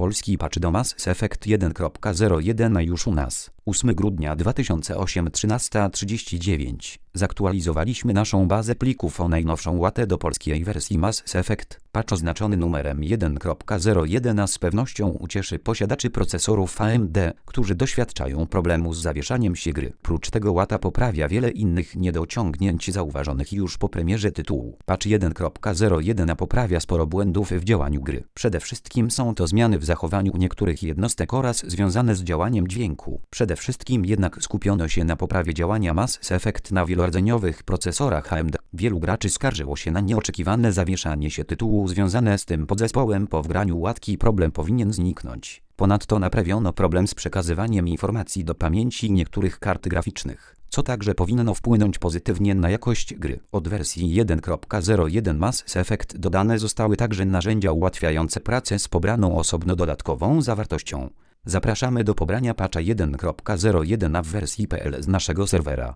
polski patch do Mass Effect 1.01 a już u nas. 8 grudnia 2008 13:39. Zaktualizowaliśmy naszą bazę plików o najnowszą łatę do polskiej wersji Mass Effect. Patch oznaczony numerem 1.01 a z pewnością ucieszy posiadaczy procesorów AMD, którzy doświadczają problemu z zawieszaniem się gry. Prócz tego łata poprawia wiele innych niedociągnięć zauważonych już po premierze tytułu. Patch 1.01 poprawia sporo błędów w działaniu gry. Przede wszystkim są to zmiany w zachowaniu niektórych jednostek oraz związane z działaniem dźwięku. Przede wszystkim jednak skupiono się na poprawie działania Mass Effect na wielordzeniowych procesorach AMD. Wielu graczy skarżyło się na nieoczekiwane zawieszanie się tytułu związane z tym podzespołem. Po wgraniu łatki problem powinien zniknąć. Ponadto naprawiono problem z przekazywaniem informacji do pamięci niektórych kart graficznych, co także powinno wpłynąć pozytywnie na jakość gry. Od wersji 1.01 Mass Effect dodane zostały także narzędzia ułatwiające pracę z pobraną osobno dodatkową zawartością. Zapraszamy do pobrania patcha 1.01 w wersji PL z naszego serwera.